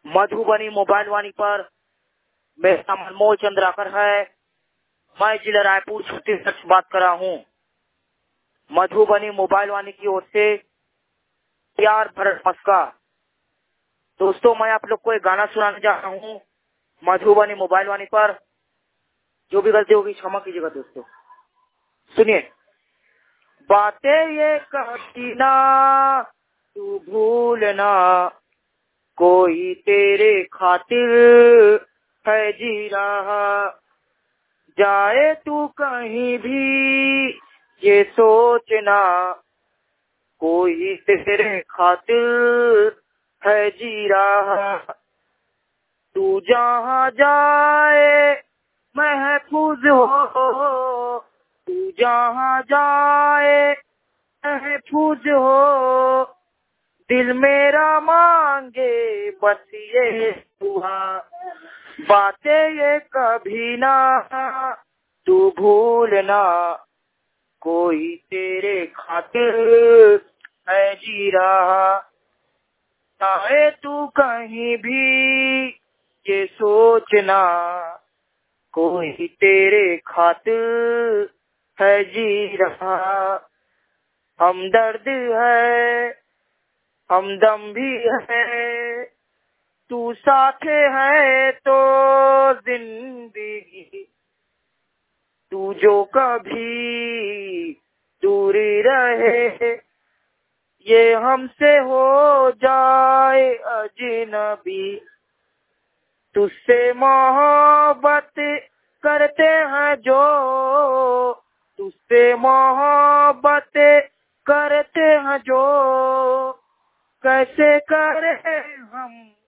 Madhubani mobile वाणी पर मेरा नाम अनमोल चंद्राकर है। मैं जिला रायपुर छत्तीसगढ़ से बात कर रहा हूँ। मधुबनी मोबाइल वाणी की ओर से प्यार भरा नमस्कार। दोस्तों, मैं आप लोग को एक गाना सुनाने जा रहा हूँ मधुबनी मोबाइल वाणी पर। जो भी गलती होगी क्षमा कीजिएगा दोस्तों। सुनिए। बातें ये कभी ना तू भूलना, कोई तेरे खातिर है जी रहा। जाए तू कहीं भी ये सोचना, कोई तेरे खातिर है जी रहा। तू जहाँ जाए महफूज हो, तू जहाँ जाए महफूज हो। दिल मेरा मांगे बस ये दुआ, बातें ये कभी ना तू भूलना, कोई तेरे खातिर है जी रहा। चाहे तू कहीं भी ये सोचना, कोई तेरे खातिर है जी रहा। हमदर्द है, हमदम भी है, तू साथ है तो जिंदगी। तू जो कभी दूरी रहे, ये हमसे हो जाए अजनबी। तुझसे मोहब्बत करते हैं जो, तुझसे मोहब्बत करते हैं जो, कैसे करें हम